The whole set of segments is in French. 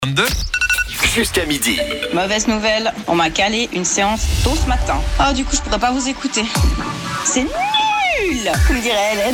22. Jusqu'à midi. Mauvaise nouvelle, on m'a calé une séance tôt ce matin. Ah, du coup, je pourrais pas vous écouter. C'est nul, comme dirait Hélène.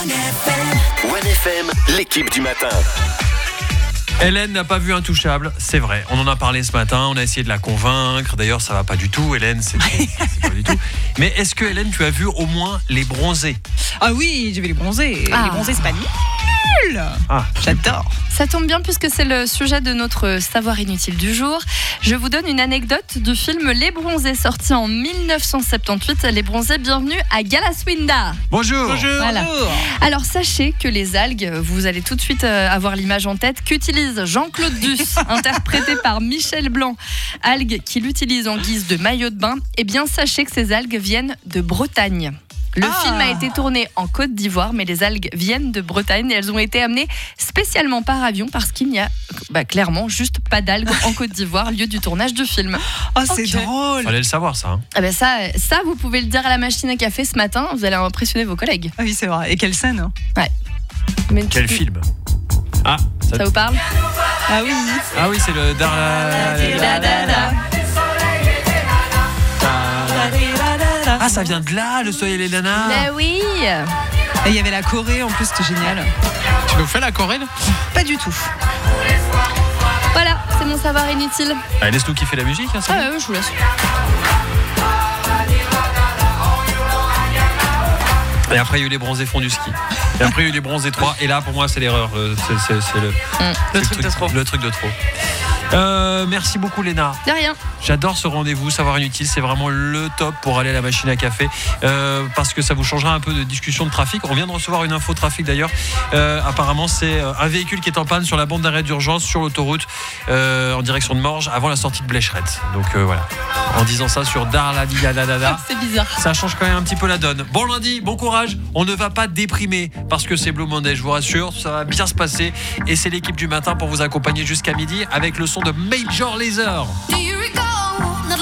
1FM, l'équipe du matin. Hélène n'a pas vu Intouchable, c'est vrai. On en a parlé ce matin, on a essayé de la convaincre. D'ailleurs, ça va pas du tout, Hélène, c'est pas du tout. Mais est-ce que, Hélène, tu as vu au moins Les Bronzés ? Ah oui, j'ai vu Les Bronzés. Ah. Les Bronzés, c'est pas nul. Ah, J'adore. Ça tombe bien puisque c'est le sujet de notre savoir inutile du jour. Je vous donne une anecdote du film Les Bronzés, sorti en 1978. Les Bronzés, bienvenue à Galaswinda. Bonjour. Voilà. Alors sachez que les algues, vous allez tout de suite avoir l'image en tête, qu'utilise Jean-Claude Duss, interprété par Michel Blanc, algues qu'il utilise en guise de maillot de bain. Eh bien sachez que ces algues viennent de Bretagne. Le film a été tourné en Côte d'Ivoire, mais les algues viennent de Bretagne et elles ont été amenées spécialement par avion parce qu'il n'y a clairement juste pas d'algues en Côte d'Ivoire, lieu du tournage du film. Oh, c'est drôle. Fallait le savoir, ça. Hein. Ah ben ça, vous pouvez le dire à la machine à café ce matin, vous allez impressionner vos collègues. Ah oui, c'est vrai. Et quelle scène, hein. Mais Quel film ? Ah, Ça vous parle ? Ah oui. Ah oui, c'est le Ah, ça vient de là, le soleil et les nanas. Ben oui. Et il y avait la Corée en plus, c'était génial. Tu nous fais la Corée, là ? Pas du tout. Voilà, c'est mon savoir inutile. Allez, laisse-nous kiffer la musique, hein, c'est bon. Je vous laisse. Et après, il y a eu Les Bronzés font du ski. Et après, il y a eu Les Bronzés 3. Et là, pour moi, c'est l'erreur. C'est Le truc de trop. Le truc de trop. Merci beaucoup, Léna. De rien. J'adore ce rendez-vous, savoir inutile, c'est vraiment le top pour aller à la machine à café parce que ça vous changera un peu de discussion de trafic. On vient de recevoir une info trafic d'ailleurs. Apparemment, c'est un véhicule qui est en panne sur la bande d'arrêt d'urgence sur l'autoroute en direction de Morges avant la sortie de Blécherette. Donc voilà. En disant ça sur Darladidadada, C'est bizarre. ça change quand même un petit peu la donne. Bon lundi, bon courage. On ne va pas déprimer parce que c'est Blue Monday, je vous rassure, ça va bien se passer et c'est l'équipe du matin pour vous accompagner jusqu'à midi avec le son de Major Lazer.